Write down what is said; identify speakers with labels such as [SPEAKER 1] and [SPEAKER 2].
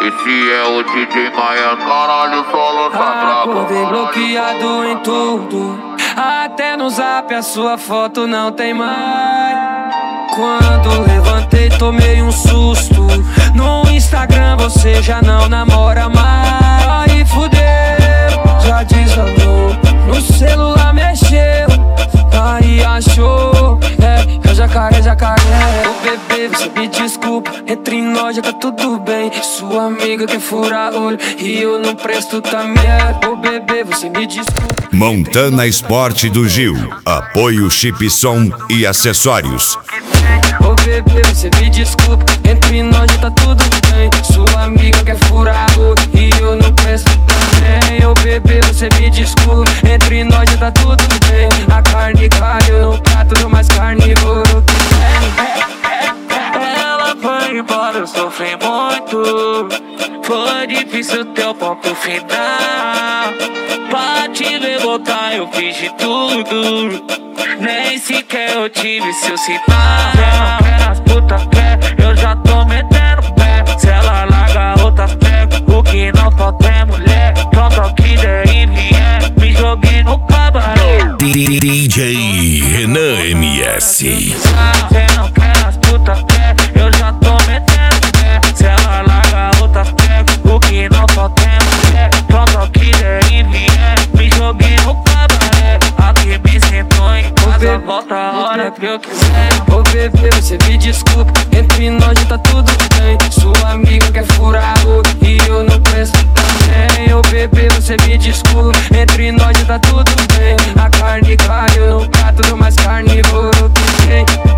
[SPEAKER 1] Esse é o DJ Maia, caralho, só lança braba.
[SPEAKER 2] Acordei bloqueado em tudo, até no zap a sua foto não tem mais. Quando levantei tomei um susto, no Instagram você já não namora mais. Aí fudeu, já desandou, no celular mexeu, aí achou, que é jacaré, jacaré. Ô bebê, você me desculpa, entre nós já tá tudo bem. Sua amiga quer furar olho e eu não presto também. Ô bebê, você me desculpa.
[SPEAKER 3] Montana Esporte do Gil, apoio Chip Som e acessórios.
[SPEAKER 2] Ô bebê, você me desculpa, entre nós já tá tudo bem. Sua amiga quer furar olho e eu não presto também. Ô bebê, você me desculpa, entre nós já tá tudo bem. A carne caiu no prato do mais carnívoro que tem.
[SPEAKER 4] Ela foi embora, eu sofri muito. Foi difícil ter o ponto final. Pra te ver voltar eu fiz de tudo, nem sequer eu tive seu sinal. Cê não quer as putas quer, eu já tô metendo pé. Se ela larga outras pego, o que não falta é mulher. Pronto ao que der e vier, me joguei no cabaré.
[SPEAKER 3] DJ Renan MS.
[SPEAKER 4] Cê não quer as putas quer, eu já tô metendo pé. Se ela larga outras pego, o que não falta é mulher. Pronto ao que der e vier, me joguei no cabaré. Aqui me sentou em casa, volta a hora que eu quiser.
[SPEAKER 2] Ô bebê, você me desculpa, entre nós já tá tudo bem. Sua amiga quer furar olho e eu não presto também. Ô bebê, você me desculpa, entre nós já tá tudo bem. A carne caiu no prato do mais carnívoro que tem.